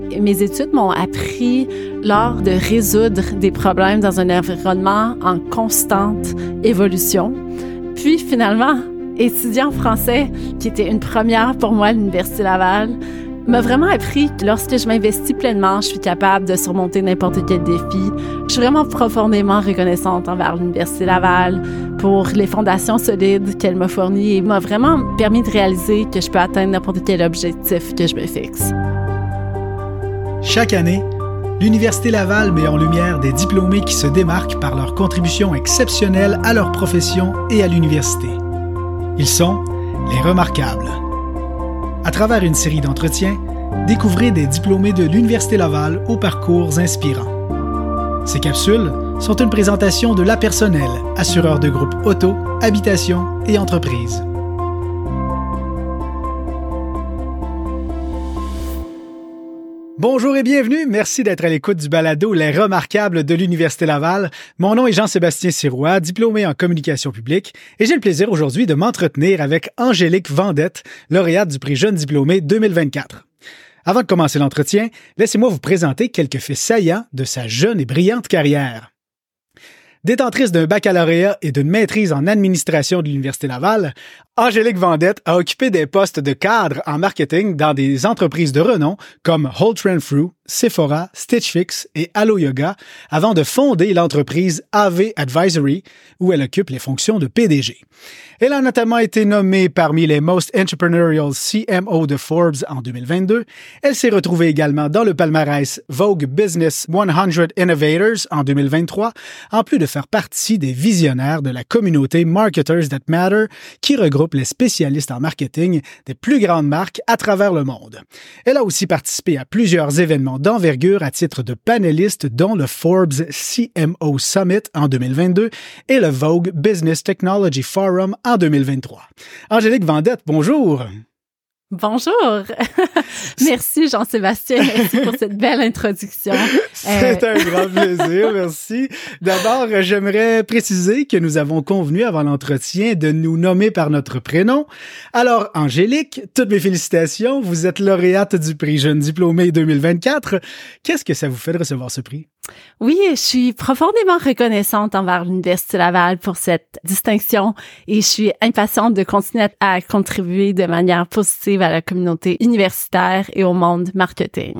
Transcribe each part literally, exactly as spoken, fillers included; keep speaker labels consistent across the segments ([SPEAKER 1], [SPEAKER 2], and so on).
[SPEAKER 1] Mes études m'ont appris l'art de résoudre des problèmes dans un environnement en constante évolution. Puis finalement, étudier en français, qui était une première pour moi à l'Université Laval, m'a vraiment appris que lorsque je m'investis pleinement, je suis capable de surmonter n'importe quel défi. Je suis vraiment profondément reconnaissante envers l'Université Laval pour les fondations solides qu'elle m'a fournies et m'a vraiment permis de réaliser que je peux atteindre n'importe quel objectif que je me fixe.
[SPEAKER 2] Chaque année, l'Université Laval met en lumière des diplômés qui se démarquent par leur contribution exceptionnelle à leur profession et à l'université. Ils sont les remarquables. À travers une série d'entretiens, découvrez des diplômés de l'Université Laval aux parcours inspirants. Ces capsules sont une présentation de La Personnelle, assureur de groupe auto, habitation et entreprise. Bonjour et bienvenue. Merci d'être à l'écoute du balado Les Remarquables de l'Université Laval. Mon nom est Jean-Sébastien Sirois, diplômé en communication publique, et j'ai le plaisir aujourd'hui de m'entretenir avec Angélique Vendette, lauréate du prix Jeune diplômé deux mille vingt-quatre. Avant de commencer l'entretien, laissez-moi vous présenter quelques faits saillants de sa jeune et brillante carrière. Détentrice d'un baccalauréat et d'une maîtrise en administration de l'Université Laval, Angélique Vendette a occupé des postes de cadre en marketing dans des entreprises de renom comme Holt Renfrew, Sephora, Stitch Fix et Allo Yoga avant de fonder l'entreprise A V Advisory où elle occupe les fonctions de P D G. Elle a notamment été nommée parmi les Most Entrepreneurial C M O de Forbes en deux mille vingt-deux. Elle s'est retrouvée également dans le palmarès Vogue Business cent Innovators en deux mille vingt-trois, en plus de faire partie des visionnaires de la communauté Marketers That Matter qui regroupe les spécialistes en marketing des plus grandes marques à travers le monde. Elle a aussi participé à plusieurs événements d'envergure à titre de panéliste, dont le Forbes C M O Summit en deux mille vingt-deux et le Vogue Business Technology Forum en deux mille vingt-trois. Angélique Vendette, bonjour!
[SPEAKER 1] Bonjour! Merci Jean-Sébastien, merci pour cette belle introduction.
[SPEAKER 2] C'est euh... un grand plaisir, merci. D'abord, j'aimerais préciser que nous avons convenu avant l'entretien de nous nommer par notre prénom. Alors, Angélique, toutes mes félicitations, vous êtes lauréate du prix Jeune diplômé deux mille vingt-quatre. Qu'est-ce que ça vous fait de recevoir ce prix?
[SPEAKER 1] Oui, je suis profondément reconnaissante envers l'Université Laval pour cette distinction et je suis impatiente de continuer à contribuer de manière positive à la communauté universitaire et au monde marketing.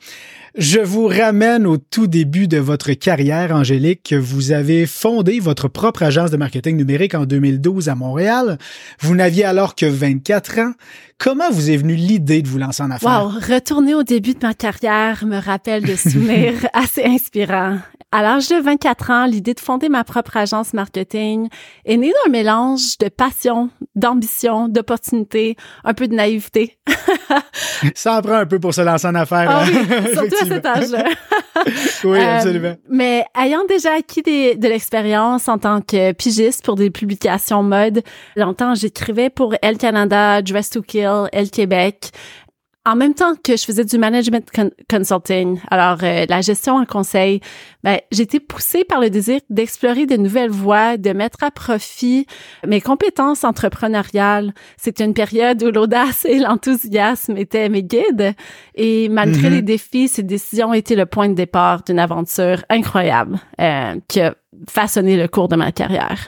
[SPEAKER 2] Je vous ramène au tout début de votre carrière, Angélique. Vous avez fondé votre propre agence de marketing numérique en deux mille douze à Montréal. Vous n'aviez alors que vingt-quatre ans. Comment vous est venue l'idée de vous lancer en affaires?
[SPEAKER 1] Wow, retourner au début de ma carrière me rappelle des souvenirs assez inspirants. À l'âge de vingt-quatre ans, l'idée de fonder ma propre agence marketing est née d'un mélange de passion, d'ambition, d'opportunité, un peu de naïveté.
[SPEAKER 2] Ça en prend un peu pour se lancer en affaires.
[SPEAKER 1] Ah oui, surtout à cet âge-là.
[SPEAKER 2] Oui, absolument.
[SPEAKER 1] Euh, mais ayant déjà acquis des, de l'expérience en tant que pigiste pour des publications mode, longtemps j'écrivais pour Elle Canada, Dress to Kill, Elle Québec, en même temps que je faisais du management con- consulting, alors euh, la gestion en conseil, ben j'ai été poussée par le désir d'explorer de nouvelles voies, de mettre à profit mes compétences entrepreneuriales. C'était une période où l'audace et l'enthousiasme étaient mes guides et malgré mm-hmm. les défis, ces décisions étaient le point de départ d'une aventure incroyable euh, qui a façonné le cours de ma carrière.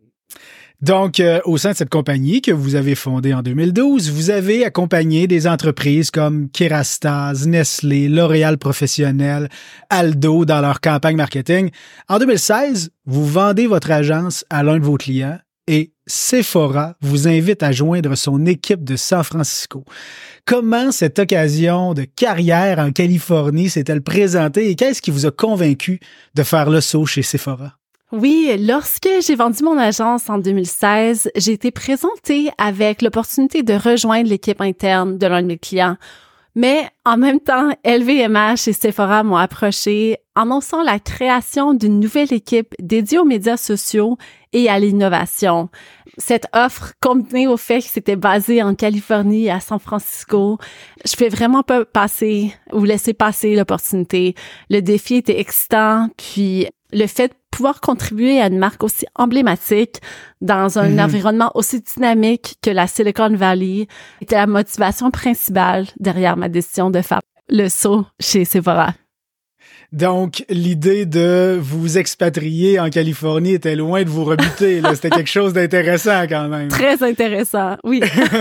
[SPEAKER 2] Donc, euh, au sein de cette compagnie que vous avez fondée en deux mille douze, vous avez accompagné des entreprises comme Kerastase, Nestlé, L'Oréal Professionnel, Aldo dans leur campagne marketing. En deux mille seize, vous vendez votre agence à l'un de vos clients et Sephora vous invite à joindre son équipe de San Francisco. Comment cette occasion de carrière en Californie s'est-elle présentée et qu'est-ce qui vous a convaincu de faire le saut chez Sephora?
[SPEAKER 1] Oui, lorsque j'ai vendu mon agence en deux mille seize, j'ai été présentée avec l'opportunité de rejoindre l'équipe interne de l'un de mes clients. Mais en même temps, L V M H et Sephora m'ont approché annonçant la création d'une nouvelle équipe dédiée aux médias sociaux et à l'innovation. Cette offre, combinée au fait que c'était basé en Californie et à San Francisco, je pouvais vraiment pas passer ou laisser passer l'opportunité. Le défi était excitant, puis le fait de pouvoir contribuer à une marque aussi emblématique dans un mm-hmm. environnement aussi dynamique que la Silicon Valley était la motivation principale derrière ma décision de faire le saut chez Sephora.
[SPEAKER 2] Donc, l'idée de vous expatrier en Californie était loin de vous rebuter. Là. C'était quelque chose d'intéressant quand même.
[SPEAKER 1] Très intéressant, oui.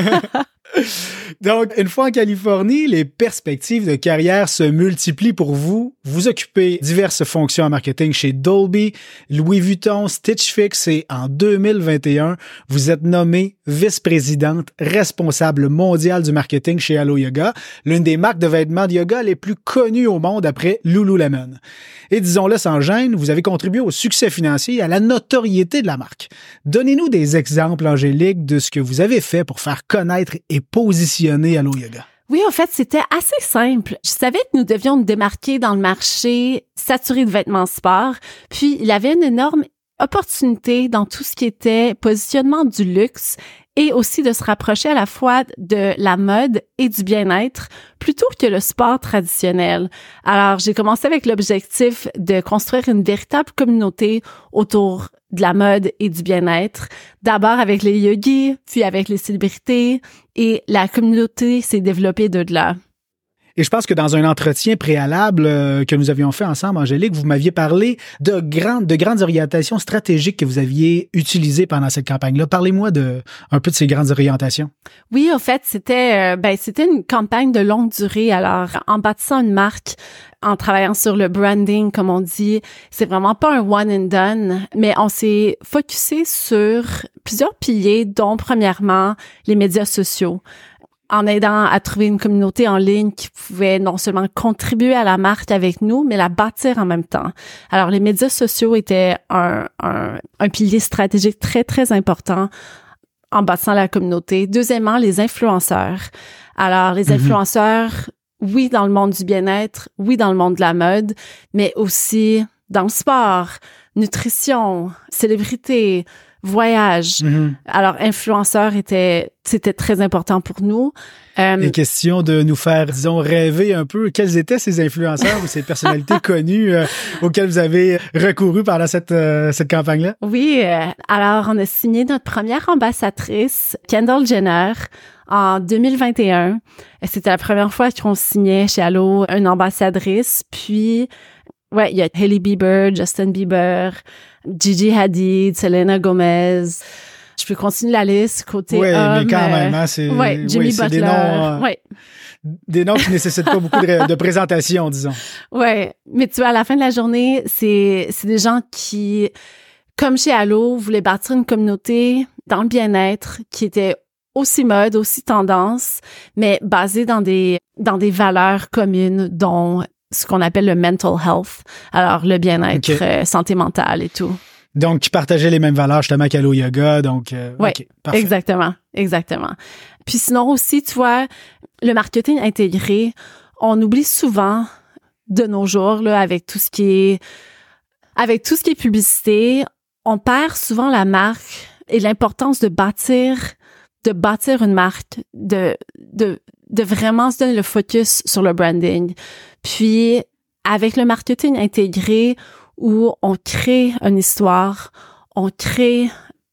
[SPEAKER 2] Donc, une fois en Californie, les perspectives de carrière se multiplient pour vous. Vous occupez diverses fonctions en marketing chez Dolby, Louis Vuitton, Stitch Fix et en deux mille vingt et un, vous êtes nommée vice-présidente responsable mondiale du marketing chez Alo Yoga, l'une des marques de vêtements de yoga les plus connues au monde après Lululemon. Et disons-le sans gêne, vous avez contribué au succès financier et à la notoriété de la marque. Donnez-nous des exemples, Angélique, de ce que vous avez fait pour faire connaître et positionner Alo Yoga.
[SPEAKER 1] Oui, en fait, c'était assez simple. Je savais que nous devions nous démarquer dans le marché saturé de vêtements sport, puis il y avait une énorme opportunité dans tout ce qui était positionnement du luxe et aussi de se rapprocher à la fois de la mode et du bien-être plutôt que le sport traditionnel. Alors, j'ai commencé avec l'objectif de construire une véritable communauté autour de la mode et du bien-être. D'abord avec les yogis, puis avec les célébrités, et la communauté s'est développée de là.
[SPEAKER 2] Et je pense que dans un entretien préalable euh, que nous avions fait ensemble, Angélique, vous m'aviez parlé de grandes, de grandes orientations stratégiques que vous aviez utilisées pendant cette campagne-là. Parlez-moi de un peu de ces grandes orientations.
[SPEAKER 1] Oui, en fait, c'était euh, ben c'était une campagne de longue durée. Alors, en bâtissant une marque, en travaillant sur le branding, comme on dit, c'est vraiment pas un one and done, mais on s'est focusé sur plusieurs piliers, dont premièrement les médias sociaux, en aidant à trouver une communauté en ligne qui pouvait non seulement contribuer à la marque avec nous, mais la bâtir en même temps. Alors, les médias sociaux étaient un, un, un pilier stratégique très, très important en bâtissant la communauté. Deuxièmement, les influenceurs. Alors, les influenceurs, mm-hmm. oui, dans le monde du bien-être, oui, dans le monde de la mode, mais aussi dans le sport, nutrition, célébrité, voyage. Mm-hmm. Alors, influenceurs était, c'était très important pour nous.
[SPEAKER 2] Euh, Les questions de nous faire, disons, rêver un peu. Quels étaient ces influenceurs ou ces personnalités connues euh, auxquelles vous avez recouru pendant cette, euh, cette campagne-là?
[SPEAKER 1] Oui. Euh, alors, on a signé notre première ambassadrice, Kendall Jenner, en deux mille vingt et un. C'était la première fois qu'on signait chez Alo une ambassadrice. Puis, ouais, il y a Hailey Bieber, Justin Bieber, Gigi Hadid, Selena Gomez. Je peux continuer la liste côté
[SPEAKER 2] ouais,
[SPEAKER 1] homme.
[SPEAKER 2] Oui, mais quand même, hein, c'est,
[SPEAKER 1] ouais, Jimmy
[SPEAKER 2] oui,
[SPEAKER 1] Butler.
[SPEAKER 2] C'est des noms, euh,
[SPEAKER 1] ouais.
[SPEAKER 2] des noms qui nécessitent pas beaucoup de, de présentation, disons.
[SPEAKER 1] Ouais, mais tu vois, à la fin de la journée, c'est c'est des gens qui, comme chez Alo, voulaient bâtir une communauté dans le bien-être qui était aussi mode, aussi tendance, mais basée dans des dans des valeurs communes, dont ce qu'on appelle le mental health, alors le bien-être, okay. euh, santé mentale et tout.
[SPEAKER 2] Donc, qui partageaient les mêmes valeurs justement qu'Alo Yoga, donc euh,
[SPEAKER 1] oui,
[SPEAKER 2] okay, parfait.
[SPEAKER 1] exactement, exactement. Puis sinon aussi, tu vois, le marketing intégré, on oublie souvent de nos jours là avec tout ce qui est avec tout ce qui est publicité, on perd souvent la marque et l'importance de bâtir de bâtir une marque, de de de vraiment se donner le focus sur le branding. Puis, avec le marketing intégré, où on crée une histoire, on crée...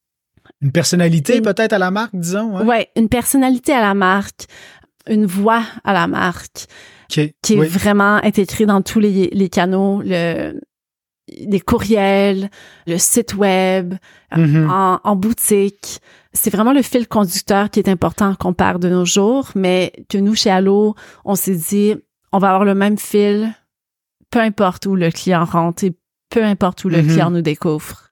[SPEAKER 2] Une personnalité une, peut-être à la marque, disons. Hein?
[SPEAKER 1] Oui, une personnalité à la marque, une voix à la marque,
[SPEAKER 2] okay.
[SPEAKER 1] qui est
[SPEAKER 2] oui.
[SPEAKER 1] vraiment intégrée dans tous les, les canaux, le, les courriels, le site web, mm-hmm. en, en boutique. C'est vraiment le fil conducteur qui est important qu'on perd de nos jours, mais que nous, chez Alo, on s'est dit, on va avoir le même fil, peu importe où le client rentre et peu importe où le mm-hmm. client nous découvre.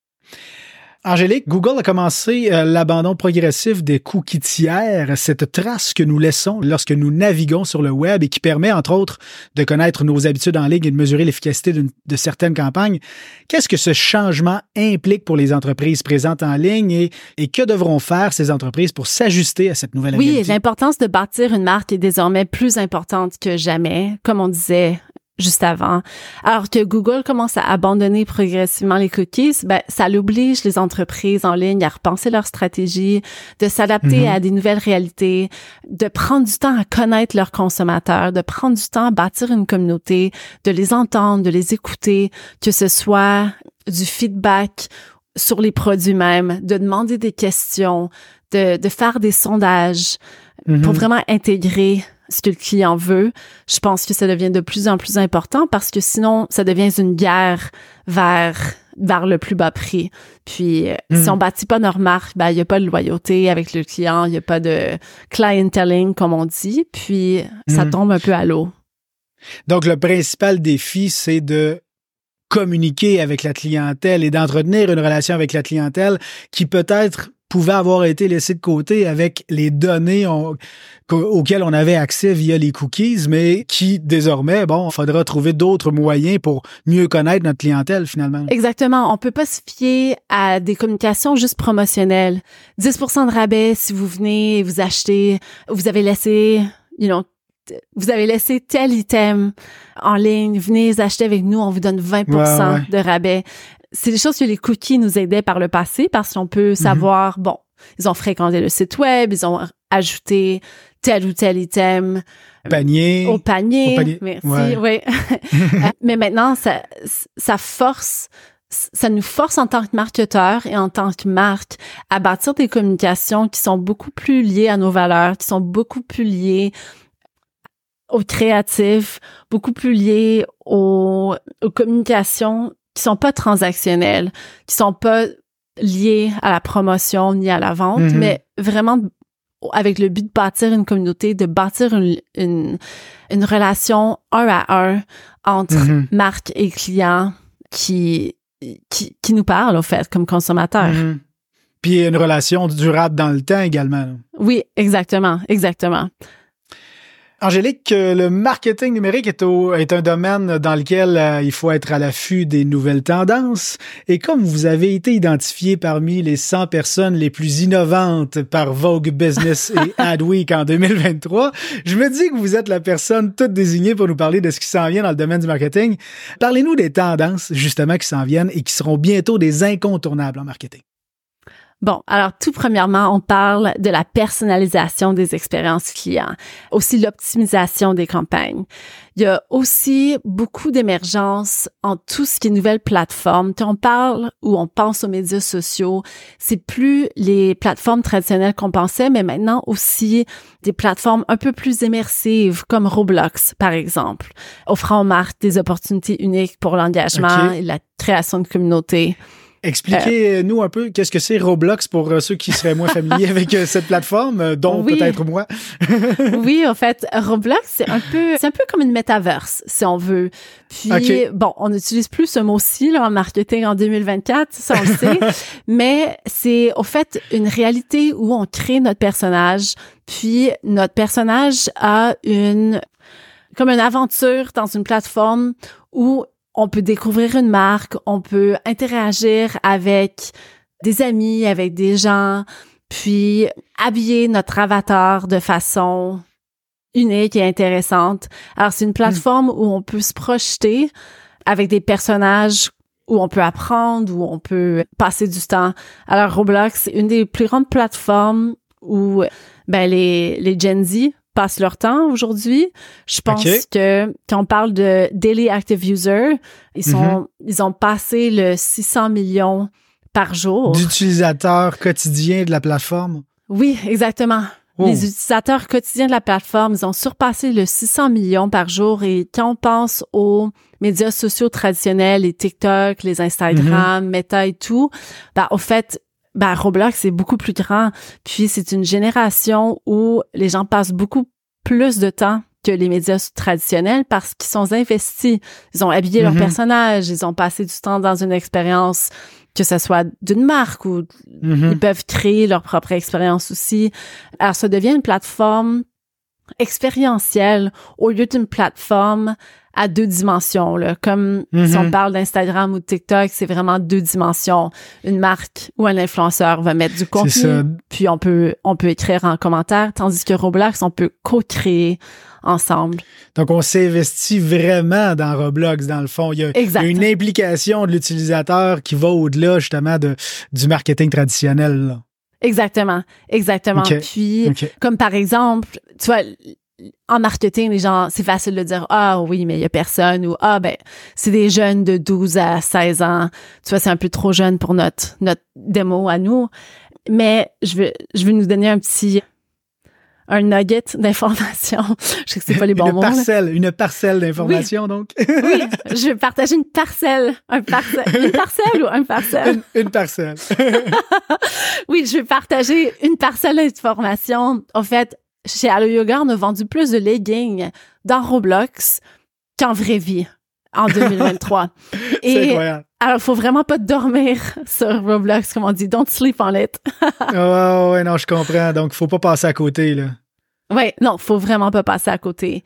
[SPEAKER 2] Angélique, Google a commencé euh, l'abandon progressif des cookies tiers, cette trace que nous laissons lorsque nous naviguons sur le web et qui permet, entre autres, de connaître nos habitudes en ligne et de mesurer l'efficacité de certaines campagnes. Qu'est-ce que ce changement implique pour les entreprises présentes en ligne et, et que devront faire ces entreprises pour s'ajuster à cette nouvelle
[SPEAKER 1] oui,
[SPEAKER 2] réalité?
[SPEAKER 1] Oui, l'importance de bâtir une marque est désormais plus importante que jamais, comme on disait juste avant. Alors que Google commence à abandonner progressivement les cookies, ben, ça l'oblige les entreprises en ligne à repenser leur stratégie, de s'adapter mm-hmm. à des nouvelles réalités, de prendre du temps à connaître leurs consommateurs, de prendre du temps à bâtir une communauté, de les entendre, de les écouter, que ce soit du feedback sur les produits même, de demander des questions, de, de faire des sondages mm-hmm. pour vraiment intégrer ce que le client veut. Je pense que ça devient de plus en plus important parce que sinon, ça devient une guerre vers vers le plus bas prix. Puis, mmh. si on bâtit pas nos marques, ben, il y a pas de loyauté avec le client, il y a pas de clienteling, comme on dit, puis ça mmh. tombe un peu à l'eau.
[SPEAKER 2] Donc, le principal défi, c'est de communiquer avec la clientèle et d'entretenir une relation avec la clientèle qui peut-être pouvait avoir été laissée de côté avec les données on, auxquelles on avait accès via les cookies, mais qui, désormais, bon, il faudra trouver d'autres moyens pour mieux connaître notre clientèle, finalement.
[SPEAKER 1] Exactement. On peut pas se fier à des communications juste promotionnelles. dix pour cent de rabais si vous venez et vous achetez, vous avez laissé, you know, vous avez laissé tel item en ligne, venez acheter avec nous, on vous donne vingt pour cent ouais, ouais. de rabais. C'est des choses que les cookies nous aidaient par le passé parce qu'on peut savoir, mm-hmm. bon, ils ont fréquenté le site web, ils ont ajouté tel ou tel item
[SPEAKER 2] panier,
[SPEAKER 1] au panier.
[SPEAKER 2] Au panier.
[SPEAKER 1] Merci,
[SPEAKER 2] ouais.
[SPEAKER 1] oui. Mais maintenant, ça, ça force, ça nous force en tant que marketeur et en tant que marque à bâtir des communications qui sont beaucoup plus liées à nos valeurs, qui sont beaucoup plus liées aux créatifs, beaucoup plus liés aux, aux communications qui sont pas transactionnelles, qui sont pas liées à la promotion ni à la vente, mm-hmm. mais vraiment avec le but de bâtir une communauté, de bâtir une, une, une relation un à un entre mm-hmm. marque et client qui, qui, qui nous parle, au fait, comme consommateurs. Mm-hmm.
[SPEAKER 2] Puis une relation durable dans le temps également.
[SPEAKER 1] Oui, exactement, exactement.
[SPEAKER 2] Angélique, le marketing numérique est, au, est un domaine dans lequel euh, il faut être à l'affût des nouvelles tendances. Et comme vous avez été identifié parmi les cent personnes les plus innovantes par Vogue Business et Adweek en deux mille vingt-trois, je me dis que vous êtes la personne toute désignée pour nous parler de ce qui s'en vient dans le domaine du marketing. Parlez-nous des tendances, justement, qui s'en viennent et qui seront bientôt des incontournables en marketing.
[SPEAKER 1] Bon, alors tout premièrement, on parle de la personnalisation des expériences clients, aussi l'optimisation des campagnes. Il y a aussi beaucoup d'émergence en tout ce qui est nouvelles plateformes. Quand on parle ou on pense aux médias sociaux, c'est plus les plateformes traditionnelles qu'on pensait, mais maintenant aussi des plateformes un peu plus immersives comme Roblox, par exemple, offrant aux marques des opportunités uniques pour l'engagement okay. et la création de communautés.
[SPEAKER 2] Expliquez-nous un peu qu'est-ce que c'est Roblox pour ceux qui seraient moins familiers avec cette plateforme, dont oui. peut-être moi.
[SPEAKER 1] Oui, en fait, Roblox, c'est un peu, c'est un peu comme une metaverse, si on veut. Puis, okay. bon, on n'utilise plus ce mot-ci là, en marketing en deux mille vingt-quatre, ça on le sait, mais c'est au fait une réalité où on crée notre personnage, puis notre personnage a une, comme une aventure dans une plateforme où on peut découvrir une marque, on peut interagir avec des amis, avec des gens, puis habiller notre avatar de façon unique et intéressante. Alors, c'est une plateforme mmh. où on peut se projeter avec des personnages où on peut apprendre, où on peut passer du temps. Alors, Roblox, c'est une des plus grandes plateformes où ben les, les Gen Z passent leur temps aujourd'hui. Je pense okay. que quand on parle de daily active user, ils sont, mm-hmm. ils ont passé le six cents millions par jour.
[SPEAKER 2] D'utilisateurs quotidiens de la plateforme? Oui,
[SPEAKER 1] exactement. Oh. Les utilisateurs quotidiens de la plateforme, ils ont surpassé le six cents millions par jour. Et quand on pense aux médias sociaux traditionnels, les TikTok, les Instagram, mm-hmm. Meta et tout, ben, au fait, Ben, Roblox, c'est beaucoup plus grand. Puis, c'est une génération où les gens passent beaucoup plus de temps que les médias traditionnels parce qu'ils sont investis. Ils ont habillé mm-hmm. leurs personnages, ils ont passé du temps dans une expérience, que ce soit d'une marque ou mm-hmm. ils peuvent créer leur propre expérience aussi. Alors, ça devient une plateforme expérientielle au lieu d'une plateforme à deux dimensions, là. Comme mm-hmm. si on parle d'Instagram ou de TikTok, c'est vraiment deux dimensions. Une marque ou un influenceur va mettre du contenu, puis on peut, on peut écrire en commentaire, tandis que Roblox, on peut co-créer ensemble.
[SPEAKER 2] Donc, on s'investit vraiment dans Roblox, dans le fond. Il y a, il y a une implication de l'utilisateur qui va au-delà, justement, de, du marketing traditionnel, là.
[SPEAKER 1] Exactement, exactement. Okay. Puis, okay. comme par exemple, tu vois, en marketing, les gens, c'est facile de dire « Ah oui, mais il y a personne » ou « Ah ben, c'est des jeunes de douze à seize ans. » Tu vois, c'est un peu trop jeune pour notre, notre démo à nous. Mais je veux, je veux nous donner un petit, un nugget d'information. Je sais que c'est pas les bons
[SPEAKER 2] une
[SPEAKER 1] mots.
[SPEAKER 2] Parcelle,
[SPEAKER 1] là.
[SPEAKER 2] Une parcelle d'information,
[SPEAKER 1] oui.
[SPEAKER 2] donc.
[SPEAKER 1] Oui, je vais partager une parcelle. Un parcelle. Une parcelle ou un parcelle?
[SPEAKER 2] Une, une parcelle.
[SPEAKER 1] Oui, je vais partager une parcelle d'information. En fait, chez Allo Yoga, on a vendu plus de leggings dans Roblox qu'en vraie vie en deux mille vingt-trois.
[SPEAKER 2] C'est
[SPEAKER 1] Et
[SPEAKER 2] incroyable.
[SPEAKER 1] alors, il faut vraiment pas dormir sur Roblox, comme on dit. Don't sleep on it.
[SPEAKER 2] oh, ouais, non, je comprends. Donc, faut pas passer à côté, là.
[SPEAKER 1] Oui, non, faut vraiment pas passer à côté.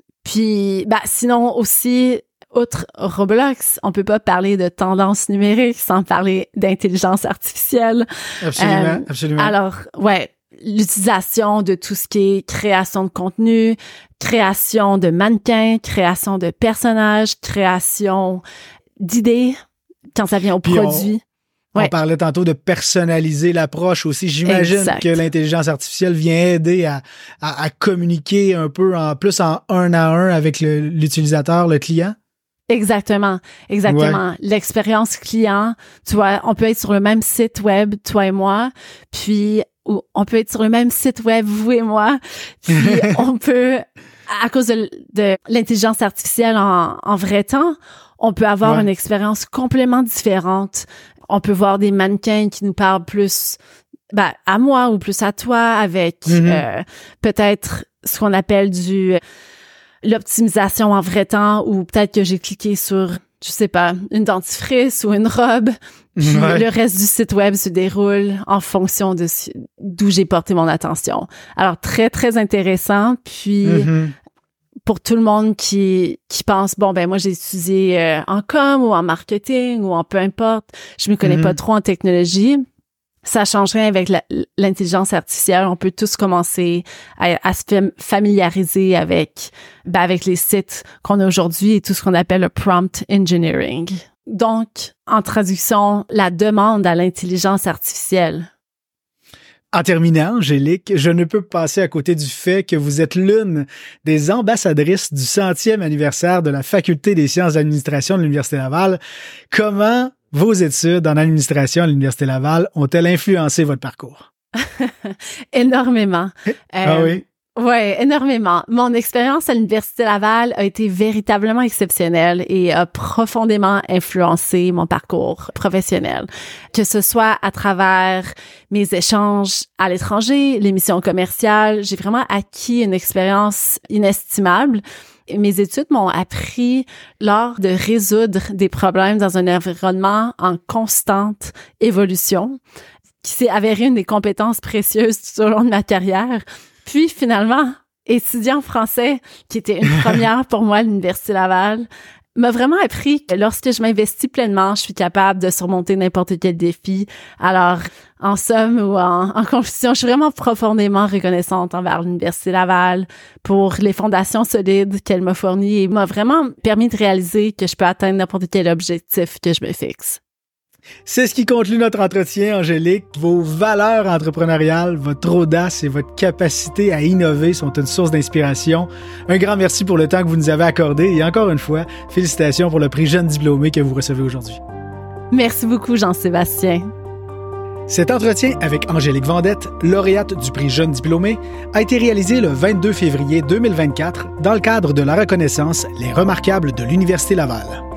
[SPEAKER 1] Puis, bah, sinon aussi, outre Roblox, on peut pas parler de tendance numérique sans parler d'intelligence artificielle.
[SPEAKER 2] Absolument, euh, absolument.
[SPEAKER 1] Alors, ouais, l'utilisation de tout ce qui est création de contenu, création de mannequins, création de personnages, création d'idées quand ça vient au
[SPEAKER 2] Puis
[SPEAKER 1] produit.
[SPEAKER 2] On,
[SPEAKER 1] ouais.
[SPEAKER 2] on parlait tantôt de personnaliser l'approche aussi. J'imagine
[SPEAKER 1] exact.
[SPEAKER 2] que l'intelligence artificielle vient aider à, à, à communiquer un peu en plus en un à un avec le, l'utilisateur, le client.
[SPEAKER 1] Exactement, exactement. Ouais. L'expérience client, tu vois, on peut être sur le même site web, toi et moi, puis ou on peut être sur le même site web, vous et moi, puis on peut, à cause de, de l'intelligence artificielle en, en vrai temps, on peut avoir ouais. une expérience complètement différente. On peut voir des mannequins qui nous parlent plus ben, à moi ou plus à toi avec mm-hmm. euh, peut-être ce qu'on appelle du l'optimisation en vrai temps ou peut-être que j'ai cliqué sur, je sais pas, une dentifrice ou une robe, puis ouais. le reste du site web se déroule en fonction de d'où j'ai porté mon attention. Alors, très, très intéressant. Puis, mm-hmm. pour tout le monde qui qui pense, bon, ben moi, j'ai étudié euh, en com ou en marketing ou en peu importe, je me connais mm-hmm. pas trop en technologie, ça change rien avec la, l'intelligence artificielle. On peut tous commencer à, à se familiariser avec, ben avec les sites qu'on a aujourd'hui et tout ce qu'on appelle le prompt engineering. Donc, en traduction, la demande à l'intelligence artificielle.
[SPEAKER 2] En terminant, Angélique, je ne peux passer à côté du fait que vous êtes l'une des ambassadrices du centième anniversaire de la Faculté des sciences d'administration de l'Université Laval. Comment vos études en administration à l'Université Laval ont-elles influencé votre parcours?
[SPEAKER 1] Énormément.
[SPEAKER 2] Ah euh, oui?
[SPEAKER 1] Oui, énormément. Mon expérience à l'Université Laval a été véritablement exceptionnelle et a profondément influencé mon parcours professionnel. Que ce soit à travers mes échanges à l'étranger, les missions commerciales, j'ai vraiment acquis une expérience inestimable. Mes études m'ont appris l'art de résoudre des problèmes dans un environnement en constante évolution, qui s'est avéré une des compétences précieuses tout au long de ma carrière. Puis finalement, étudiant français, qui était une première pour moi à l'Université Laval, m'a vraiment appris que lorsque je m'investis pleinement, je suis capable de surmonter n'importe quel défi. Alors, en somme ou en, en conclusion, je suis vraiment profondément reconnaissante envers l'Université Laval pour les fondations solides qu'elle m'a fournies et m'a vraiment permis de réaliser que je peux atteindre n'importe quel objectif que je me fixe.
[SPEAKER 2] C'est ce qui conclut notre entretien, Angélique. Vos valeurs entrepreneuriales, votre audace et votre capacité à innover sont une source d'inspiration. Un grand merci pour le temps que vous nous avez accordé et encore une fois, félicitations pour le prix Jeune Diplômé que vous recevez aujourd'hui.
[SPEAKER 1] Merci beaucoup, Jean-Sébastien.
[SPEAKER 2] Cet entretien avec Angélique Vendette, lauréate du prix Jeune Diplômé, a été réalisé le vingt-deux février deux mille vingt-quatre dans le cadre de la reconnaissance Les Remarquables de l'Université Laval.